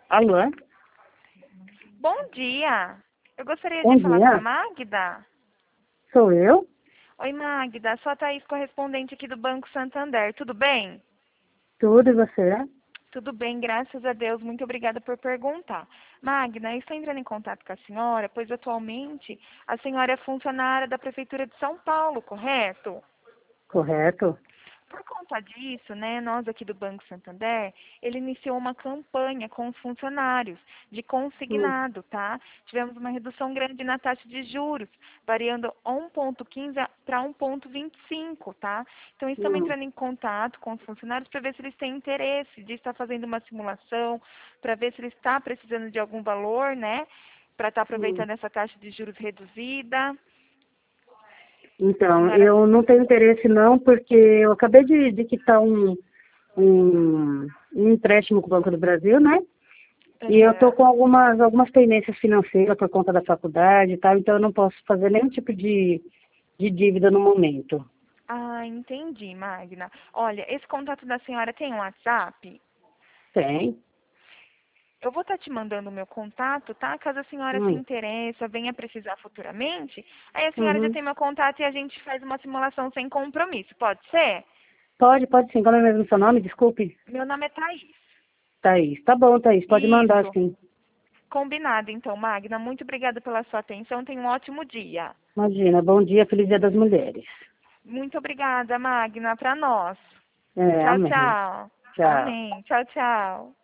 Alô? Bom dia. Eu gostaria Bom de falar com a dia. Magda. Sou eu? Oi, Magda. Sou a Thaís, correspondente aqui do Banco Santander. Tudo bem? Tudo e você? Tudo bem, graças a Deus. Muito obrigada por perguntar. Magda, eu estou entrando em contato com a senhora, pois atualmente a senhora é funcionária da Prefeitura de São Paulo, correto? Correto? Por conta disso, né, nós aqui do Banco Santander, ele iniciou uma campanha com os funcionários de Hum, consignado, tá? Tivemos uma redução grande na taxa de juros, variando 1,15 para 1,25, tá? Então, estamos hum, entrando em contato com os funcionários para ver se eles têm interesse de estar fazendo uma simulação, para ver se eles estão precisando de algum valor, né, para estar hum. aproveitando essa taxa de juros reduzida. A Então, senhora... eu não tenho interesse não, porque eu acabei de quitar um empréstimo com o Banco do Brasil, né? E eu estou Aham. com algumas pendências financeiras por conta da faculdade e tal, então eu não posso fazer nenhum tipo de dívida no momento. Ah, entendi, Magna. Olha, esse contato da senhora tem um WhatsApp? Tem? Eu vou estar te mandando o meu contato, tá? Caso a senhora se Hum, interessa, venha precisar futuramente, aí a senhora já uhum. tem meu contato e a gente faz uma simulação sem compromisso, pode ser? Pode sim. Como é mesmo seu nome? Desculpe. Meu nome é Thaís. Thaís. Tá bom, Thaís. Pode mandar Isso. sim. Combinado, então, Magna. Muito obrigada pela sua atenção. Tenha um ótimo dia. Imagina. Bom dia, feliz Dia das Mulheres. Muito obrigada, Magna, para nós. É, Tchau, amém. tchau. Tchau. Amém. Tchau, tchau.